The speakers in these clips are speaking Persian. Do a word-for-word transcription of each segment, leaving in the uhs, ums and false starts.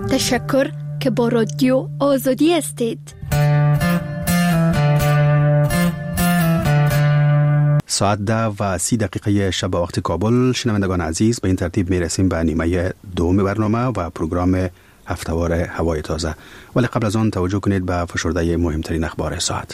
تشکر که با رادیو آزادی هستید. ساعت ده و سی دقیقه شب وقت کابل. شنوندگان عزیز، به این ترتیب میرسیم به نیمه دوم برنامه و پروگرام هفته‌وار هوای تازه. ولی قبل از آن توجه کنید به فشرده مهمترین اخبار ساعت.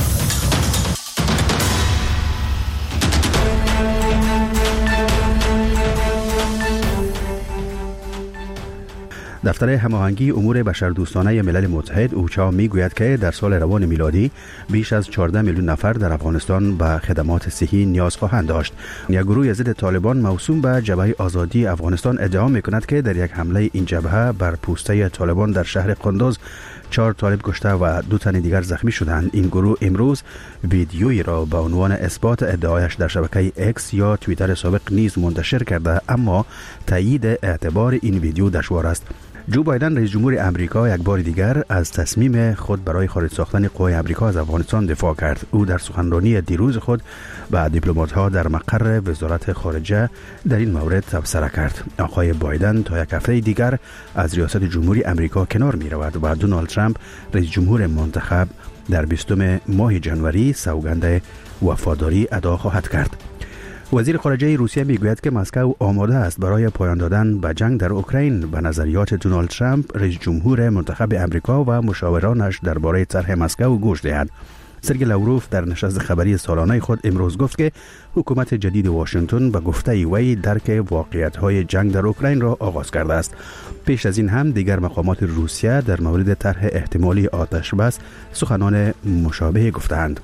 دفتر هماهنگی امور بشردوستانه ملل متحد اوچا میگوید که در سال روان میلادی بیش از چهارده میلیون نفر در افغانستان به خدمات صحی نیاز خواهند داشت. یک گروه ضد طالبان موسوم به جبهه آزادی افغانستان ادعا میکند که در یک حمله این جبهه بر پوسته طالبان در شهر قندوز چهار طالب کشته و دو تن دیگر زخمی شدند. این گروه امروز ویدیویی را به عنوان اثبات ادعایش در شبکه اکس یا توییتر سابق نیز منتشر کرده، اما تایید اعتبار این ویدیو دشوار است. جو بایدن رئیس جمهور امریکا یک بار دیگر از تصمیم خود برای خارج ساختن قوای امریکا از افغانستان دفاع کرد. او در سخنرانی دیروز خود به دیپلمات‌ها در مقر وزارت خارجه در این مورد تبصره کرد. آقای بایدن تا یک هفته دیگر از ریاست جمهوری امریکا کنار می رود و دونالد ترامپ رئیس جمهور منتخب در بیستم ماه جنوری سوگند وفاداری ادا خواهد کرد. وزیر خارجه روسیه میگوید که مسکو آماده است برای پایان دادن به جنگ در اوکراین به نظریات دونالد ترامپ رئیس جمهور منتخب امریکا و مشاورانش درباره طرح مسکو گوش دهد. سرگئی لاوروف در نشست خبری سالانه خود امروز گفت که حکومت جدید واشنگتن به گفته وی درک واقعیت‌های جنگ در اوکراین را آغاز کرده است. پیش از این هم دیگر مقامات روسیه در مورد طرح احتمالی آتش بس سخنان مشابه گفتند.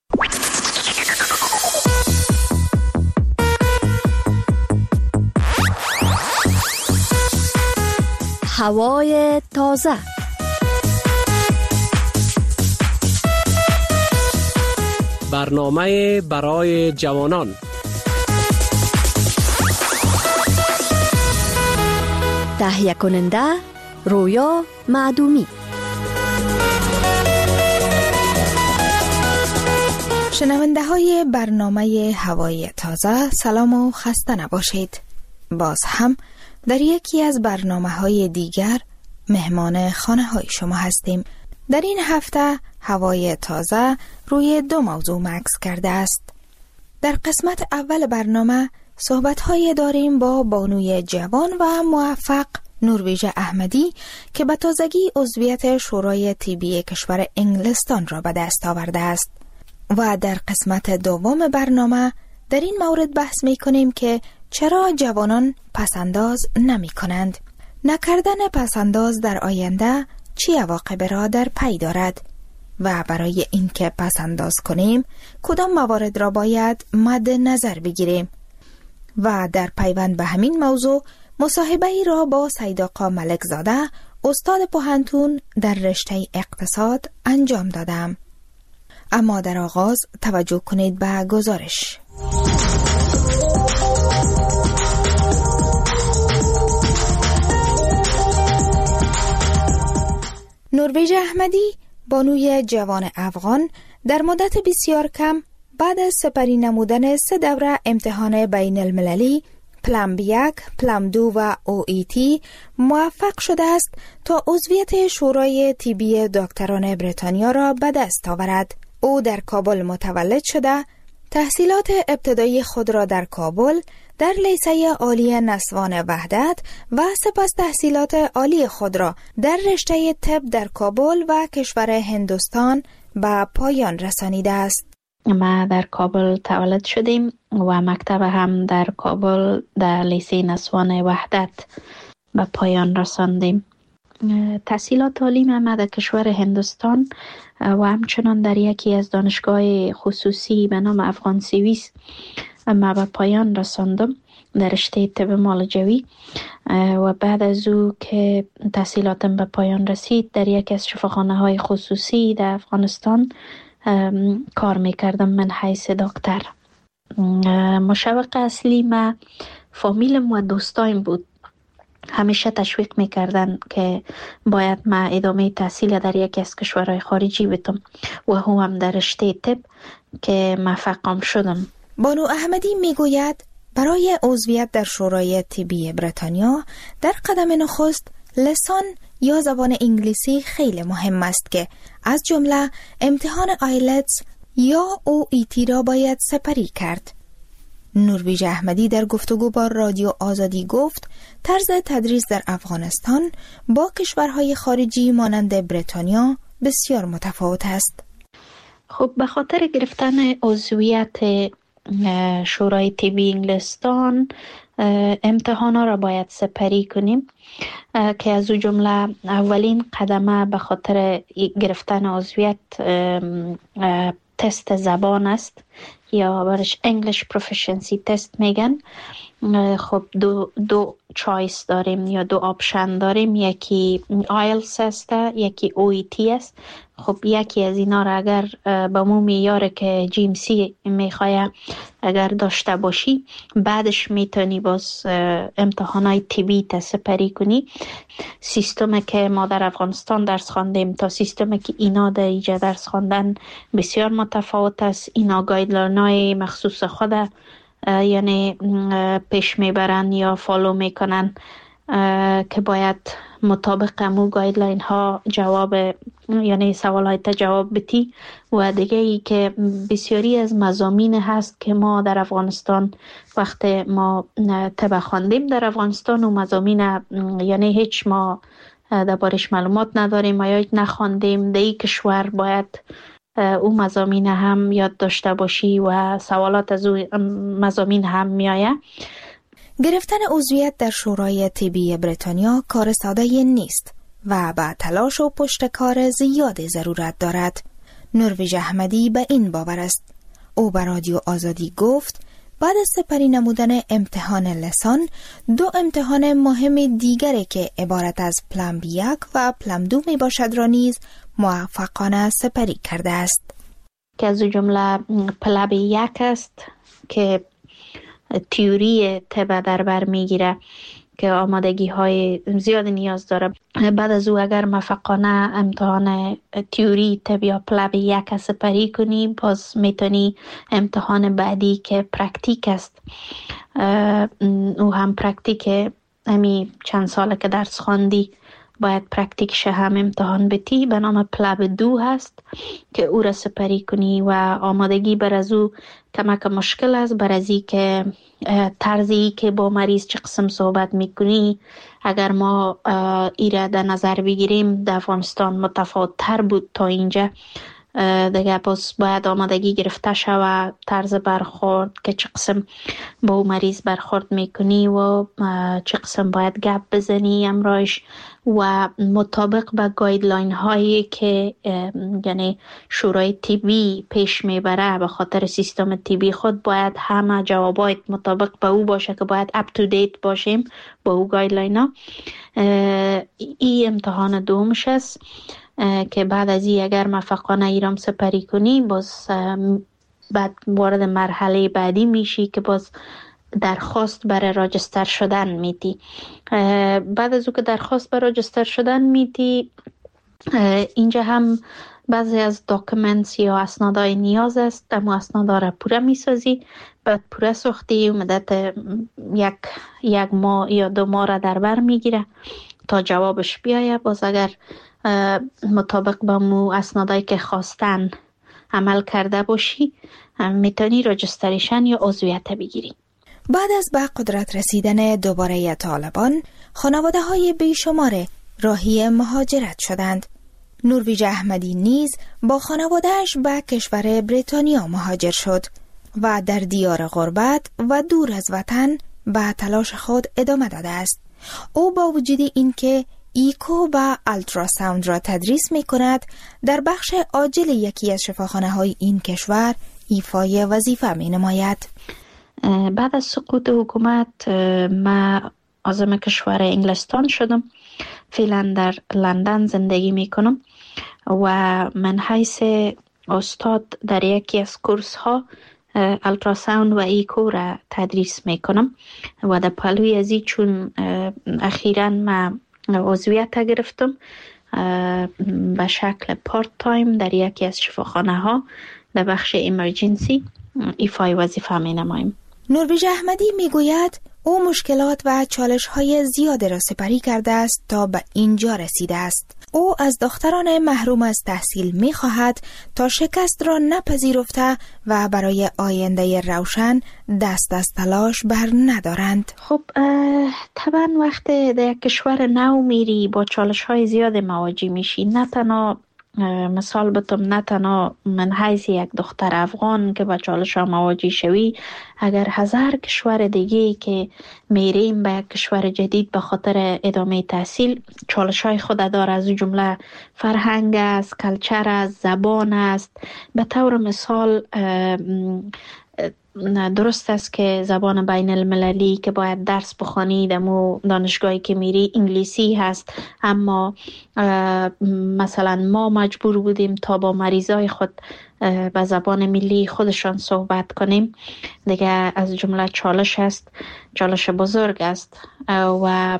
هوای تازه. برنامه برای جوانان. تهیه کننده رویا معدومی. شنونده های برنامه هوای تازه، سلام و خسته نباشید. باز هم در یکی از برنامه های دیگر مهمان خانه های شما هستیم. در این هفته هوای تازه روی دو موضوع مکس کرده است. در قسمت اول برنامه صحبت های داریم با بانوی جوان و موفق نروژ احمدی که به تازگی عضویت شورای طبی کشور انگلستان را به دست آورده است. و در قسمت دوم برنامه در این مورد بحث می کنیم که چرا جوانان پسنداز نمی کنند؟ نکردن پسنداز در آینده چی عواقب را در پی دارد؟ و برای اینکه پسنداز کنیم کدام موارد را باید مد نظر بگیریم؟ و در پیوند به همین موضوع مصاحبه ای را با سید آقا ملک زاده استاد پوهنتون در رشته اقتصاد انجام دادم. اما در آغاز توجه کنید به گزارش. نروژ احمدی بانوی جوان افغان در مدت بسیار کم بعد از سپری نمودن سه دوره امتحان بین المللی پلم یک، پلم دو و او ای تی موفق شده است تا عضویت شورای طبی دکتران بریتانیا را به دست آورد. او در کابل متولد شده، تحصیلات ابتدایی خود را در کابل در لیسه عالی نسوان وحدت و سپس تحصیلات عالی خود را در رشته طب در کابل و کشور هندوستان به پایان رسانیده است. ما در کابل تولد شدیم و مکتب هم در کابل در لیسه نسوان وحدت به پایان رساندیم. تحصیلات تعلیم ما در کشور هندوستان و همچنان در یکی از دانشگاه خصوصی به نام افغان سیویس ما به پایان رساندم در رشته طب معالجوی و بعد از او که تحصیلاتم به پایان رسید در یکی از شفاخانه های خصوصی در افغانستان کار میکردم من حیث دکتر. مشوق اصلی ما فامیلم و دوستایم بود. همیشه تشویق میکردن که باید ما ادامه تحصیل در یکی از کشورهای خارجی بدم و هم, هم در رشته طب که موفقم شدم. بانو احمدی میگوید برای عضویت در شورای طبی بریتانیا در قدم نخست لسان یا زبان انگلیسی خیلی مهم است که از جمله امتحان آیلتس یا او ای تی را باید سپری کرد. نورویژ احمدی در گفتگو با رادیو آزادی گفت طرز تدریس در افغانستان با کشورهای خارجی مانند بریتانیا بسیار متفاوت است. خب به خاطر گرفتن عضویت شورای طبی انگلستان امتحانا را باید سپری کنیم که از او جمله اولین قدمه به خاطر گرفتن عضویت تست زبان است یا برش English Proficiency تست میگن. خب دو دو چایس داریم یا دو آپشن داریم، یکی آیلتس است یکی او ای تی است. خب یکی از اینا را اگر به مو میاره که جی ام سی میخواه اگر داشته باشی بعدش میتونی باز امتحانای طبی تسپری کنی. سیستمی که ما در افغانستان درس خواندیم تا سیستمی که اینا در اینجا درس خواندن بسیار متفاوت است. اینا گایدلاینای مخصوص خود یعنی پیش میبرن یا فالو میکنن که باید مطابق امو گایدلاین ها جواب یعنی سوال های تا جواب بتی. و دیگه ای که بسیاری از مضامین هست که ما در افغانستان وقت ما طب خواندیم در افغانستان و مضامین یعنی هیچ ما دربارش معلومات نداریم یا هیچ نخواندیم، در این کشور باید او مضامین هم یاد داشته باشی و سوالات از او مضامین هم میایه. گرفتن عضویت در شورای طبی بریتانیا کار ساده نیست و با تلاش و پشتکار زیاد ضرورت دارد. نورویژ احمدی به این باور است. او به رادیو آزادی گفت بعد از سپری نمودن امتحان لسان دو امتحان مهم دیگری که عبارت از پلمب یک و پلمب دو می باشد را نیز موفقانه سپری کرده است. که از جمله پلمب یک است که تیوری طب در بر میگیره که آمادگی های زیاد نیاز داره. بعد از او اگر موفقانه امتحان تیوری طب یا پلمب یک سپری کنی باز میتونی امتحان بعدی که پرکتیک است او هم پرکتیک امی چند ساله که درس خواندی باید پرکتیکش هم امتحان بتی به نام پلمب دو هست که او را سپری کنی و آمادگی بر از او کمک مشکل است بر ازی که طرزی که با مریض چه قسم صحبت میکنی اگر ما ایره در نظر بگیریم در افغانستان متفاوت تر بود تا اینجا. دیگه باز باید آمادگی گرفته شود طرز برخورد که چه قسم با مریض برخورد میکنی و چه قسم باید گپ بزنی امرایش و مطابق به گایدلاین هایی که یعنی شورای طبی پیش میبره به خاطر سیستم طبی خود باید همه جوابات مطابق به او باشه که باید اپ تو دیت باشیم با او گایدلاین ها. این امتحان دومش است که بعد از این اگر موفقانه ایرام سپری کنی باز بعد وارد مرحله بعدی میشی که باز درخواست برای راجستر شدن میدی. بعد از او که درخواست برای راجستر شدن میدی اینجا هم بعضی از داکومنتس یا اسنادهای نیاز است. اما اسنادا را پوره میسازی بعد پوره ساختی و مدت یک یک ماه یا دو ماه را در بر میگیره تا جوابش بیایه. باز اگر مطابق با مو اسنادایی که خواستن عمل کرده باشی میتونی راجستریشن یا عضویت بگیری. بعد از به قدرت رسیدن دوباره طالبان خانواده های بیشمار راهی مهاجرت شدند. نورویژ احمدی نیز با خانوادهش به کشور بریتانیا مهاجر شد و در دیار غربت و دور از وطن به تلاش خود ادامه داده است. او با وجود اینکه ایکو و التراساوند را تدریس می کند در بخش عاجل یکی از شفاخانه های این کشور ایفای وظیفه می نماید. بعد از سقوط حکومت من عازم کشور انگلستان شدم. فعلا در لندن زندگی می کنم و من حیث استاد در یکی از کورس ها التراساوند و ایکو را تدریس می کنم و در پلوی ازی چون اخیراً من عضویت گرفتم به شکل پارت تایم در یکی از شفاخانه ها در بخش ایمرجنسی ایفای وظیفه می نمایم. نوربیج احمدی میگوید او مشکلات و چالش‌های زیاد را سپری کرده است تا به اینجا رسیده است. او از دختران محروم از تحصیل می‌خواهد تا شکست را نپذیرفته و برای آینده روشن دست از تلاش بر ندارند. خب طبعا وقتی در کشور نو میری با چالش‌های زیاد مواجه میشی. نه تنها مثال بتم، نه تنها من حیث یک دختر افغان که با چالش ها مواجه شوی، اگر هزار کشور دیگه که میریم به یک کشور جدید به خاطر ادامه تحصیل، چالش های خود داره. از جمله فرهنگ است، کلچر است، زبان است. به طور مثال درست است که زبان بین المللی که باید درس بخوانی دمو دانشگاهی که میری انگلیسی هست، اما مثلا ما مجبور بودیم تا با مریضای خود به زبان ملی خودشان صحبت کنیم. دیگه از جمله چالش است، چالش بزرگ است. و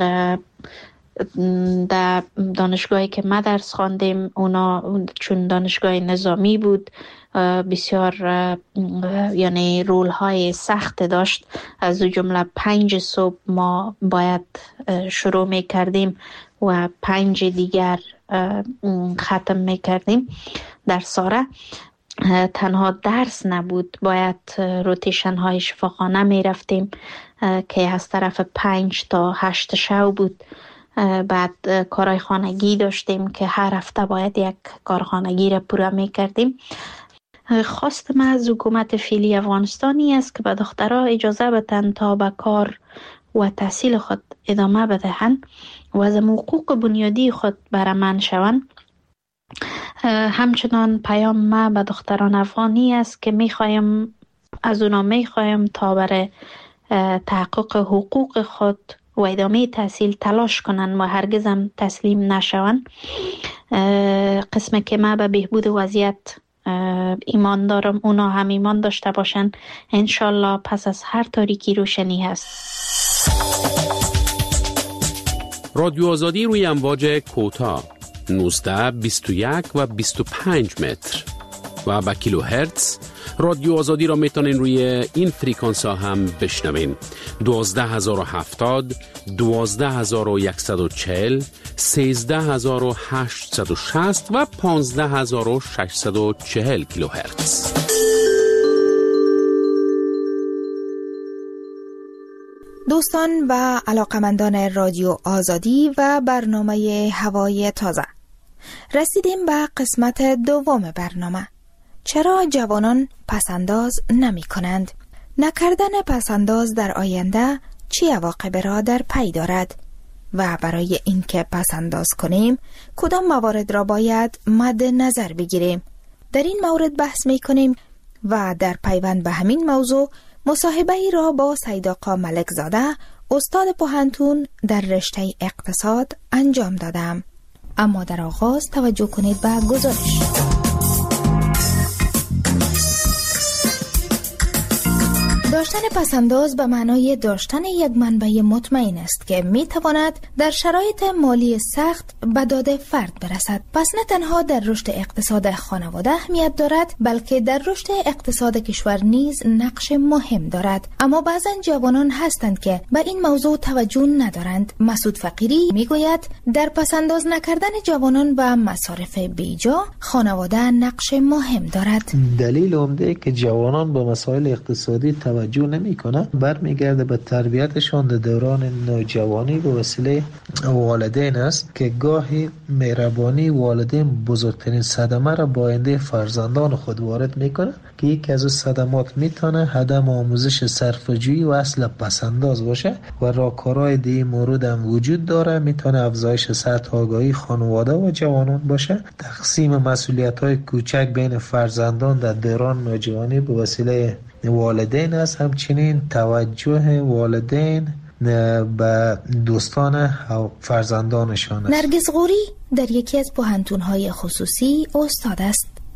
در دانشگاهی که ما درس خواندیم، اونا چون دانشگاه نظامی بود، بسیار یعنی رول های سخت داشت. از جمله پنج صبح ما باید شروع می کردیم و پنج دیگر ختم می کردیم در ساره. تنها درس نبود، باید روتیشن های شفاخانه می رفتیم که از طرف پنج تا هشت شب بود. بعد کارهای خانگی داشتیم که هر هفته باید یک کار خانگی را پورا می کردیم. خواست ما از حکومت فعلی افغانستانی است که به دخترها اجازه بدن تا به کار و تحصیل خود ادامه بدهند و از حقوق بنیادی خود برمن شوند. همچنان پیام ما به دختران افغانی است که میخوایم از اونا میخوایم تا برای تحقق حقوق خود و ادامه تحصیل تلاش کنن و هرگز هم تسلیم نشون. قسم که ما به بهبود وضعیت ایمان دارم، اونا هم ایمان داشته باشن. انشالله پس از هر تاریکی روشنی هست. رادیو آزادی روی امواج کوتاه نوزده، بیست و یک و بیست و پنج متر و با کیلو هرتز. رادیو آزادی را میتونین روی این فریکانس ها هم بشنوین: دوازده هزار و هفتاد، دوازده هزار و صد و چهل، سیزده هزار و هشتصد و شصت و پانزده هزار و ششصد و چهل کیلو هرتز. دوستان و علاقمندان رادیو آزادی و برنامه هوای تازه، رسیدیم به قسمت دوم برنامه. چرا جوانان پسنداز نمی کنند؟ نکردن پسنداز در آینده چه عواقب را در پی دارد؟ و برای اینکه پسنداز کنیم کدام موارد را باید مد نظر بگیریم؟ در این مورد بحث می کنیم و در پیوند به همین موضوع مصاحبه ای را با سید آقا ملک زاده، استاد پوهنتون در رشته اقتصاد انجام دادم. اما در آغاز توجه کنید به گزارش. داشتن پسنداز به معنای داشتن یک منبع مطمئن است که می تواند در شرایط مالی سخت به داد فرد برسد. پس نه تنها در رشد اقتصاد خانواده اهمیت دارد، بلکه در رشد اقتصاد کشور نیز نقش مهم دارد. اما بعضا جوانان هستند که به این موضوع توجه ندارند. مسعود فقیری می گوید در پسنداز نکردن جوانان و مصارف بیجا خانواده نقش مهم دارد. دلیل عمده که جوانان با مسائل اقتصادی توجه نمی کنه برمیگرده به تربیتشان در دوران نوجوانی به وسیله والدین است که گاهی مهربانی والدین بزرگترین صدمه را با آینده فرزندان خود وارد میکنه که یکی از صدمات میتونه عدم آموزش صرفه‌جویی و اصل پسنداز باشه و راهکارهای دیگه مورد هم وجود داره. میتونه افزایش سطح آگاهی خانواده و جوانان باشه، تقسیم مسئولیت‌های کوچک بین فرزندان در دوران نوجوانی به وسیله والدین است، همچنین توجه والدین به دوستان فرزندانشان است. نرگس غوری در یکی از پوهنتون‌های خصوصی استاد است.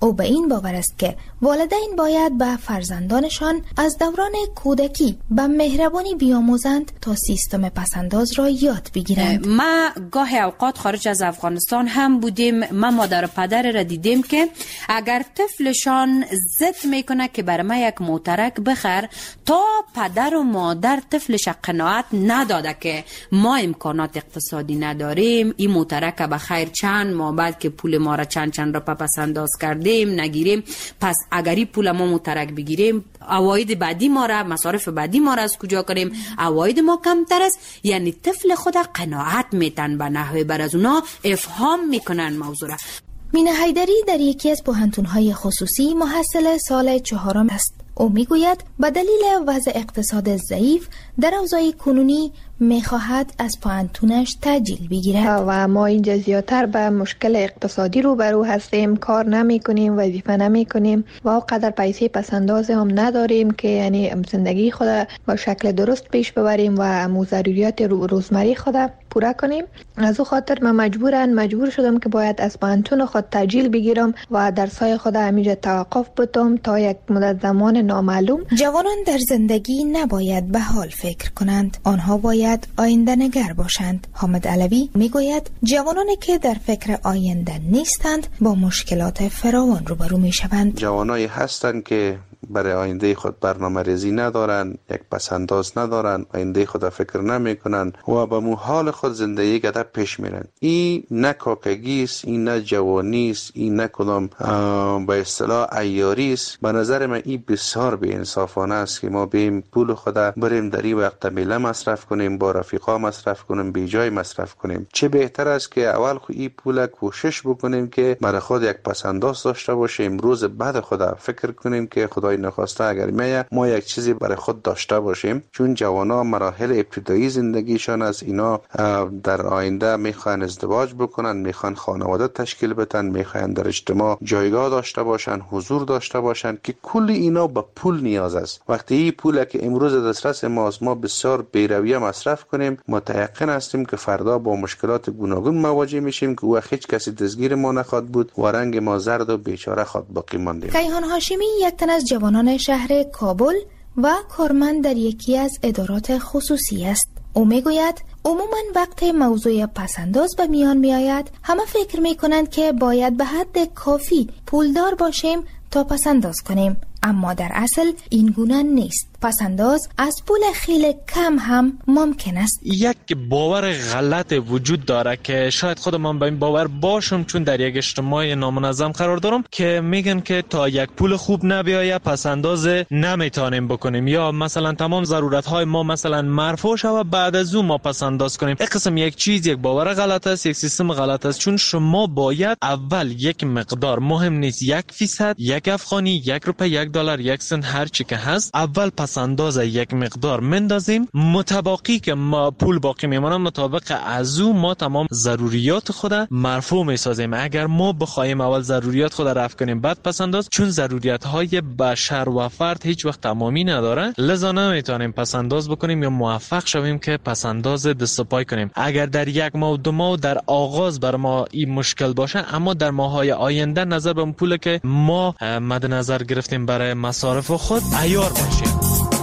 او به این باور است که والدین باید به فرزندانشان از دوران کودکی به مهربانی بیاموزند تا سیستم پسنداز را یاد بگیرند. ما گاهی اوقات خارج از افغانستان هم بودیم، ما مادر و پدر را دیدیم که اگر طفلشان ضد میکنه که بر ما یک موترک بخر، تا پدر و مادر طفلش قناعت نداده که ما امکانات اقتصادی نداریم، این موترک به خیر چند ماه بعد که پول ما را چند چند را پس انداز کردیم نگیریم، پس اگر این پول ما موترک بگیریم عواید بعدی ما را، مصارف بعدی ما را از کجا کنیم؟ عواید ما کمتر است. یعنی طفل خود قناعت میتن به نحوه بر از اونا افهام میکنن موضوع را. مینا حیدری در یکی از پوهنتون‌های خصوصی محصل سال چهارم است. او میگوید به دلیل وضع اقتصاد ضعیف در اوضاع کنونی میخواهد از پوهنتونش تأجیل بگیرد و ما اینجا زیادتر به مشکل اقتصادی روبرو هستیم، کار نمی کنیم، وظیفه نمی کنیم و اونقدر پیسه پسنداز هم نداریم که یعنی زندگی خود با شکل درست پیش ببریم و مو ضروریات روزمره خود پورا کنیم. از او خاطر من مجبورن مجبور شدم که باید از پوهنتون خود تأجیل بگیرم و درسای خود همینجا توقف بدم تا یک مدت زمان نامعلوم. جوانان در زندگی نباید به حال فکر کنند، آنها باید آینده نگر باشند. حامد علوی میگوید جوانانی که در فکر آینده نیستند با مشکلات فراوان روبرو میشوند. جوانایی هستند که برای آینده خود برنامه ریزی ندارن، یک پسنداز ندارن، آینده خود فکر نمی کنن و به محال خود زندگی گده پیش میرن. این نه کاکگی است، این نه جوانی است، این نه کدام به اصطلاح عیاری است. به نظر من این بسیار بی انصافانه است که ما بیم پول خود بریم در این وقت میله مصرف کنیم، با رفیقا مصرف کنیم، بی جای مصرف کنیم. چه بهتر است که اول خود این پول کوشش بکنیم که برای خود یک پسنداز داشته باشیم، روز بعد خود فکر کنیم که خدای نخواسته اگر میه ما یک چیزی برای خود داشته باشیم. چون جوانا مراحل ابتدایی زندگیشان از اینا در آینده میخوان ازدواج بکنن، میخوان خانواده تشکیل بدن، میخوان در اجتماع جایگاه داشته باشن، حضور داشته باشن که کل اینا به پول نیاز است. وقتی این پول که امروز دسترس ماست ما بسیار بی‌رویه مصرف کنیم، متيقن هستیم که فردا با مشکلات گوناگون مواجه میشیم که او هیچ کسی دستگیر ما نخواد بود و رنگ ما زرد و بیچاره خود باقی ماندیم. کیهان هاشمی یک تن از جوانان شهر کابل و کارمند در یکی از ادارات خصوصی است. او میگوید عموما وقت موضوع پسنداز به میان می آید همه فکر می کنند که باید به حد کافی پولدار باشیم تا پسنداز کنیم، اما در اصل این گونه نیست. پسنداز از پول خیلی کم هم ممکن است. یک باور غلط وجود داره که شاید خود من به این باور باشم، چون در یک اجتماع نامنظم قرار دارم که میگن که تا یک پول خوب نبیایه پسنداز نمیتونیم بکنیم، یا مثلا تمام ضرورت های ما مثلا مرفوع شود بعد از اون ما پسنداز کنیم. این قسم یک چیز یک باور غلط است، یک سیستم غلط است. چون شما باید اول یک مقدار، مهم نیست یک فیصد، یک افغانی، یک روپیه، یک دلار، یک سنت، هر چی که هست، اول پس انداز یک مقدار مندازیم، متباقی که ما پول باقی میمونه مطابق از او ما تمام ضروریات خود مرفوع میسازیم. اگر ما بخوایم اول ضروریات خود رفع کنیم بعد پس انداز، چون ضروریات های بشر و فرد هیچ وقت تمامی نداره، لذا نمیتونیم پس انداز بکنیم یا موفق شویم که پس انداز دست و پای کنیم. اگر در یک ماه و دو ماه در آغاز بر ما این مشکل باشه، اما در ماهای آینده نظر به اون پول که ما مد نظر گرفتیم برای مصارف خود عیار باشیم.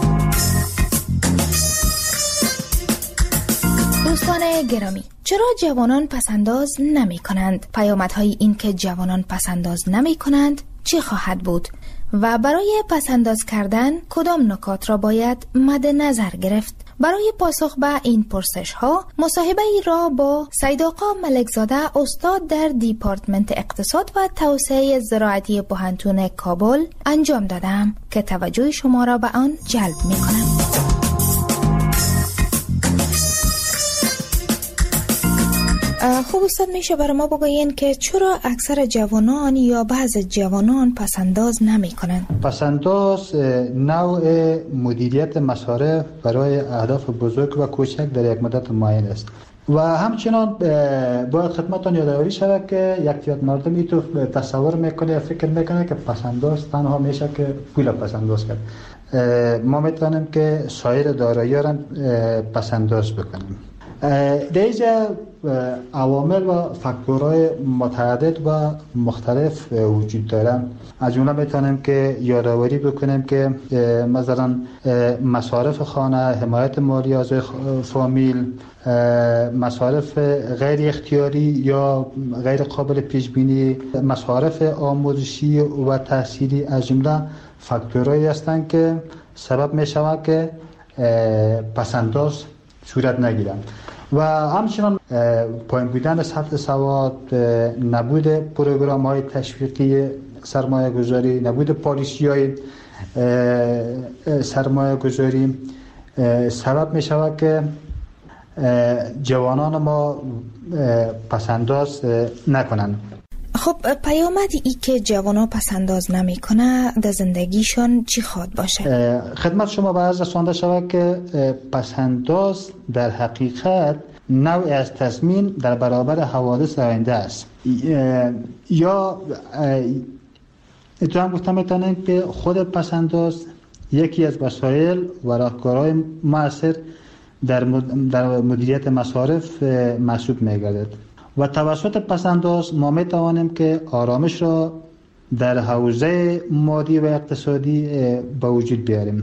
دوستان گرامی، چرا جوانان پسنداز نمی کنند؟ پیامدهای این که جوانان پسنداز نمی کنند چه خواهد بود؟ و برای پسنداز کردن کدام نکات را باید مد نظر گرفت؟ برای پاسخ به این پرسش ها مصاحبه ای را با سید آقا ملکزاده استاد در دیپارتمنت اقتصاد و توسعه زراعتی پوهنتون کابل انجام دادم که توجه شما را به آن جلب می کنم. خوب استاد، میشه برای ما بگوین که چرا اکثر جوانان یا بعض جوانان پسنداز نمی کنند؟ پسنداز نوع مدیریت مصارف برای اهداف بزرگ و کوچک در یک مدت معین است و همچنان باید خدمتتان یادآوری شود که یک فئات مردمی تو تصور میکنه یا فکر میکنه که پسنداز تنها میشه که پول پسنداز کرد. ما میتونیم که سایر دارایی را پسنداز بکنیم. در اینجا عوامل و فاکتورهای متعدد و مختلف وجود دارن. از جمله میتونیم که یادآوری بکنیم که مثلا مصارف خانه، حمایت مالی از فامیل، مصارف غیر اختیاری یا غیر قابل پیش بینی، مصارف آموزشی و تحصیلی از جمله فاکتورهایی هستند که سبب میشود که پسنداز صورت نگیرند. و همچنان پایین بودن سطح سواد، نبود پروگرام های تشویقی سرمایه گذاری، نبود پالیسی های سرمایه گذاری سبب می شود که جوانان ما پسنداز نکنند. خب پیامد ای که جوانا پسنداز نمی کنه در زندگیشان چی خواد باشه؟ خدمت شما به عرض رسانده شود که پسنداز در حقیقت نوع از تضمین در برابر حوادث آینده است. یا اتفاقا گفتم میتونیم که خود پسنداز یکی از وسایل و راهکارهای مؤثر در مدیریت مصارف محسوب میگردد و توسط پسنداز ما میتوانیم که آرامش را در حوزه مادی و اقتصادی به وجود بیاریم.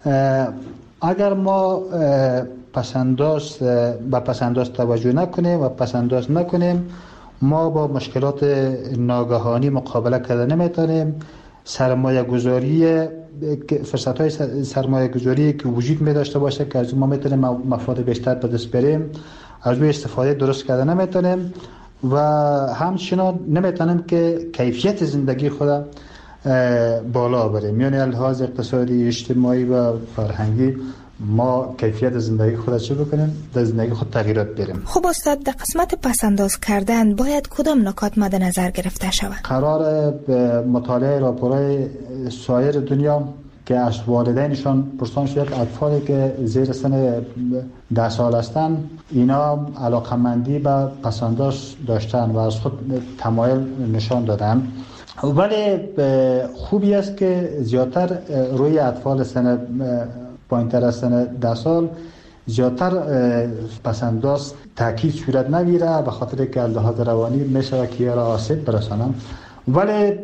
اگر ما پسنداز با پسنداز توجه نکنیم و پسنداز نکنیم، ما با مشکلات ناگهانی مقابله کردن نمیتونیم. سرمایه گذاری، فرصت های سرمایه گذاری که وجود می داشته باشه که از ما میتونیم مفاد بیشتر به دست بریم، از روی استفاده درست کردن نمیتونیم و همچنان نمیتونیم که کیفیت زندگی خود بالا بریم. یعنی لحاظ اقتصادی، اجتماعی و فرهنگی ما کیفیت زندگی خود چه بکنیم؟ در زندگی خود تغییرات بریم. خب استاد، در قسمت پسنداز کردن باید کدام نکات مد نظر گرفته شود؟ قرار مطالعه راپورهای سایر دنیا که از والدینشان پرسان شد اطفالی که زیر سن ده سال هستند اینا علاقمندی به پسنداز داشتن و از خود تمایل نشان دادن. ولی خوبی است که زیادتر روی اطفال سن پایین‌تر از سن ده سال زیادتر پسنداز تاکید صورت نگیره، به خاطر که لحاظ روانی میشه که را آسیب برسانم. ولی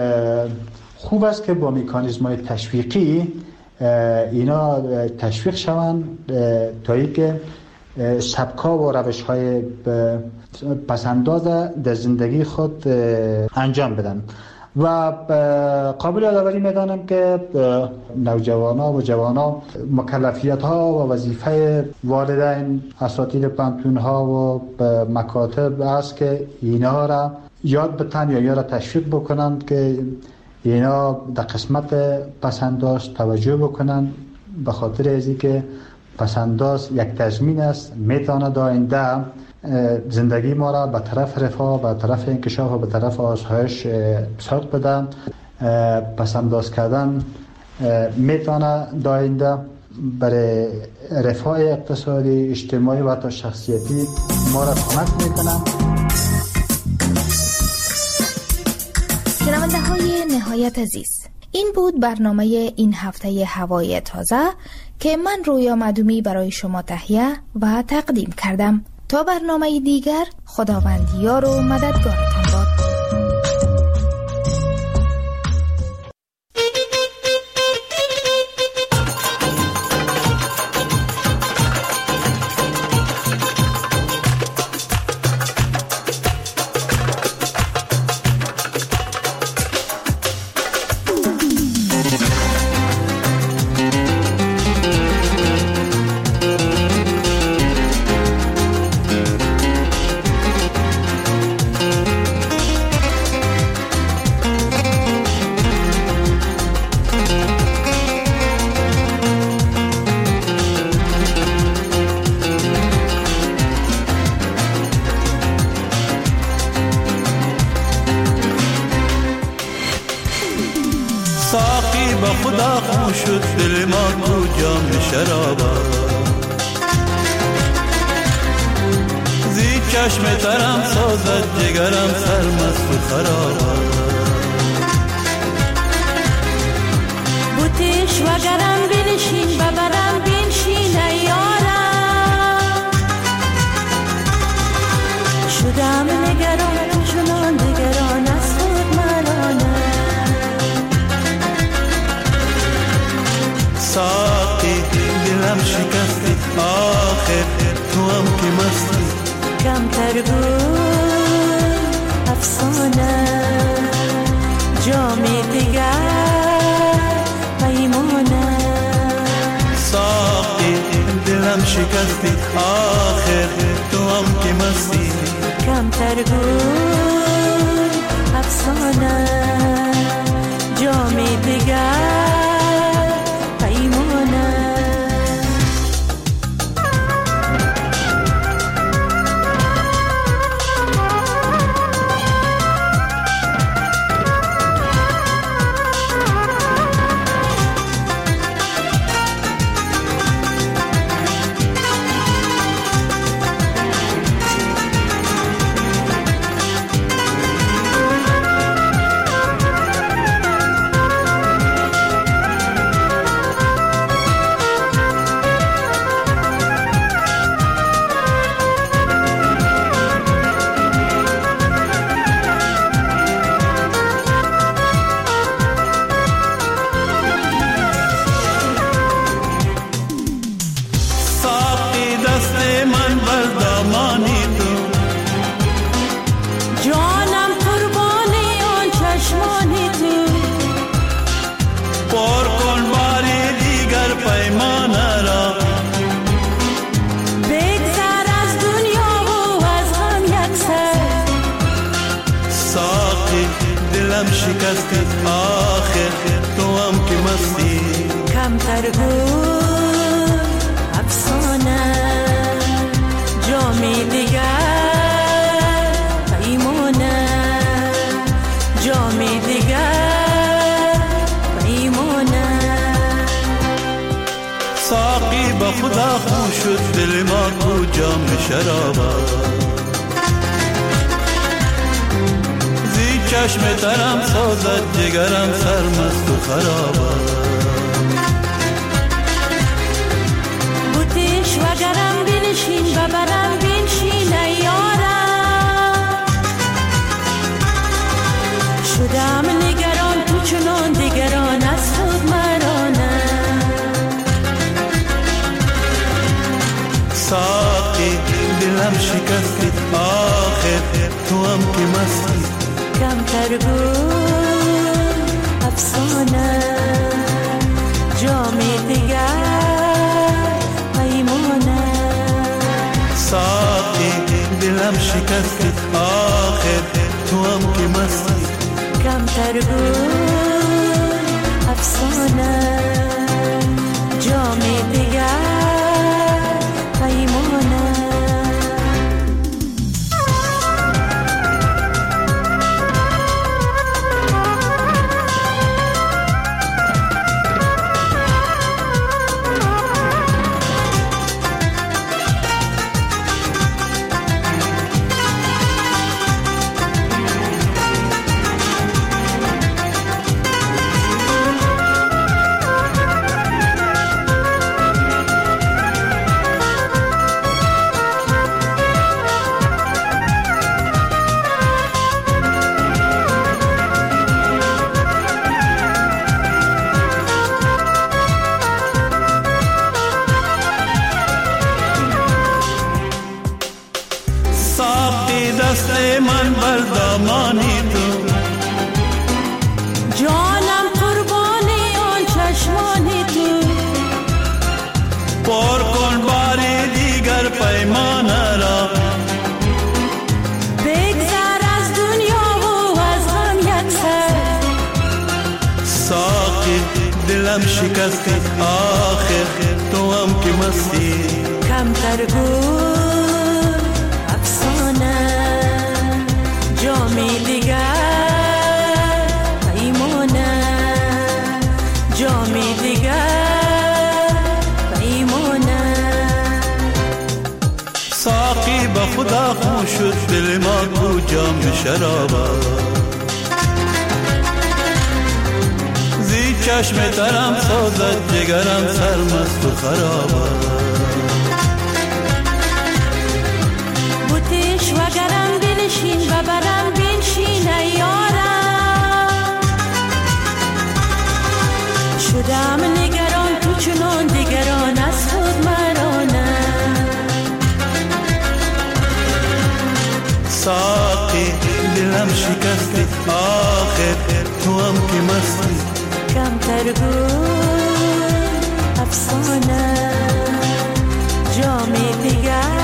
خوب است که با مکانیزم‌های تشویقی اینا تشویق شوند تا اینکه سبک‌ها و روش‌های پسنداز در زندگی خود انجام بدن. و قابل یادآوری می‌دانم که نوجوانان و جوانان مکلفیت‌ها و وظیفه والدین، اساتید پانتون‌ها و مکاتب است که اینا را یاد بتن یا اینا را تشویق بکنند که اینا در قسمت پسنداز توجه بکنند، به خاطر از اینکه پسنداز یک تضمین است، میتواند آینده زندگی ما را به طرف رفاه، به طرف انکشاف و به طرف آسایش سوق بده. پسنداز کردن میتواند آینده برای رفاه اقتصادی، اجتماعی و حتی شخصیتی ما را کمک میکنه. شنونده های نهایت عزیز، این بود برنامه این هفته هوای تازه که من رویا مدومی برای شما تهیه و تقدیم کردم. تا برنامه دیگر، خداوند یار و مددگارتان باد. خدا خو شد دل ما تو جام شرابا، زی چشم ترم سازد جگرم سرمست و خرابا. بوتش و گرم بنشین ببرم بنشین ایارم، نگران چنان دگران از خود مرانه. ساقی دلم شکستی آخر تو هم که مستی. کمتر بود افسانه جامی دیگر پیمانه. ساقی دلم شکستی آخر تو هم که مستی. کمتر بود افسانه جامی دیگر پیمانه. شکستی آخر تو هم که مستی. کمتر بود افسانه جامی دیگر پیمانه. جامی دیگر پیمانه. ساقی با خدا خون شد دل ما کو جام شرابه. چشم ترم سازد جگرم سرمست و خرابه. بوتیش و گرم بنشین و برم بنشین ایارم. شدم نگران تو چنان دیگران از خود مرانه. ساقی دلم شکستی آخر تو هم که مستی. کمتر بود افسانه جامی دیگر پیمانه. ساقی دلم شکستی آخر تو هم که مستی. کمتر بود افسانه جامی دیگر پیمانه. من بر دامانی تو. جانم قربانی آن چشمانی تو. پر کن باری دیگر پیمان را. بگذر از دنیا و از غم یک سر. ساقی دلم شکستی آخر تو هم که مستی. کمتر بود افسانه جامی دیگر پیمانه. جامی دیگر پیمانه. ساقی با خدا خون شد دل ما کو جام شرابه. زی چشم ترم سازد جگرم سرمست و خرابه. بوتیش و گرم بنشین ساقی دلم شکستی آخر تو هم که مستی کم ترگو افسانه جام دیگر